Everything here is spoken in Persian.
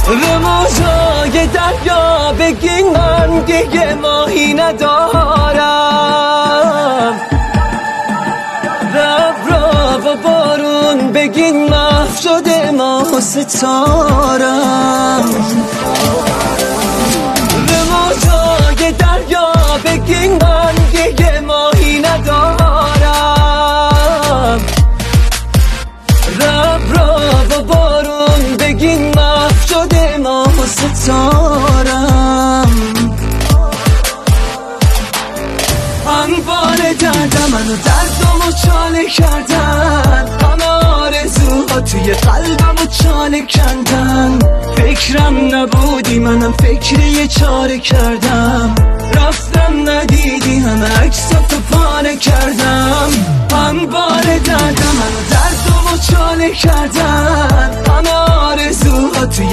به موجای دریا بگین من دیگه ماهی ندارم، ابرا و بارون بگین محو شده ماه و ستارم. به موجای دریا بگین من دیگه ماهی ندارم، ابرا و بارون بگین محو شده ماه و ستارم. انبار دردم منو دردمو چاله کردن، همه آرزوها توی قلبمو چاله کردن. فکرم نبودی منم فکر یه چاره کردم، رفتم ندیدی همه عکساتو پاره کردم. انبار دردم منو دردمو چاله کردن، همه آرزوها توی